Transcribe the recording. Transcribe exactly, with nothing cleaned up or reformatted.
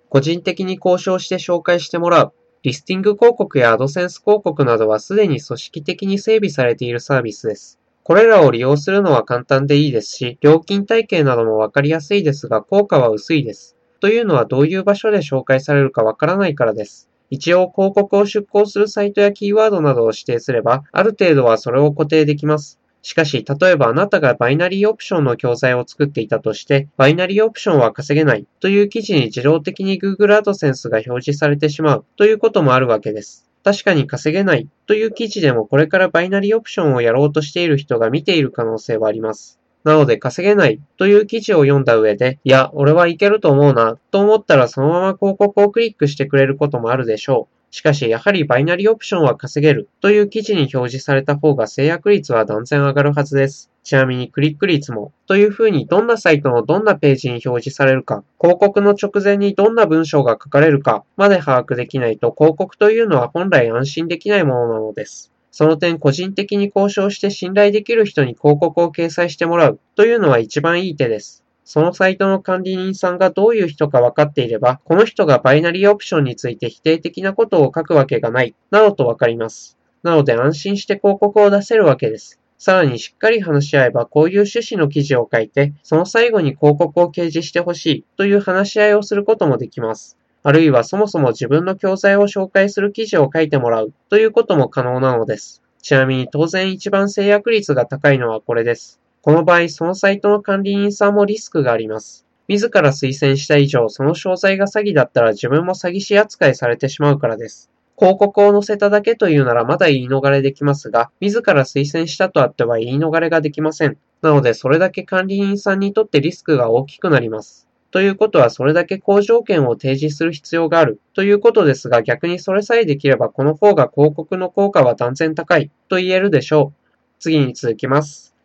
個人的に交渉して紹介してもらう。リスティング広告やアドセンス広告などはすでに組織的に整備されているサービスです。これらを利用するのは簡単でいいですし、料金体系などもわかりやすいですが効果は薄いです。というのはどういう場所で紹介されるかわからないからです。一応広告を出稿するサイトやキーワードなどを指定すれば、ある程度はそれを固定できます。しかし、例えばあなたがバイナリーオプションの教材を作っていたとして、バイナリーオプションは稼げないという記事に自動的に Google AdSense が表示されてしまうということもあるわけです。確かに稼げないという記事でもこれからバイナリーオプションをやろうとしている人が見ている可能性はあります。なので稼げないという記事を読んだ上で、いや、俺はいけると思うなと思ったらそのまま広告をクリックしてくれることもあるでしょう。しかし、やはりバイナリーオプションは稼げるという記事に表示された方が制約率は断然上がるはずです。ちなみにクリック率も、というふうにどんなサイトのどんなページに表示されるか、広告の直前にどんな文章が書かれるかまで把握できないと広告というのは本来安心できないものなのです。その点個人的に交渉して信頼できる人に広告を掲載してもらうというのは一番いい手です。そのサイトの管理人さんがどういう人か分かっていれば、この人がバイナリーオプションについて否定的なことを書くわけがない、などと分かります。なので安心して広告を出せるわけです。さらにしっかり話し合えばこういう趣旨の記事を書いて、その最後に広告を掲示してほしいという話し合いをすることもできます。あるいはそもそも自分の教材を紹介する記事を書いてもらうということも可能なのです。ちなみに当然一番制約率が高いのはこれです。この場合、そのサイトの管理人さんもリスクがあります。自ら推薦した以上、その商材が詐欺だったら自分も詐欺師扱いされてしまうからです。広告を載せただけというならまだ言い逃れできますが、自ら推薦したとあっては言い逃れができません。なので、それだけ管理人さんにとってリスクが大きくなります。ということは、それだけ好条件を提示する必要があるということですが、逆にそれさえできればこの方が広告の効果は断然高いと言えるでしょう。次に続きます。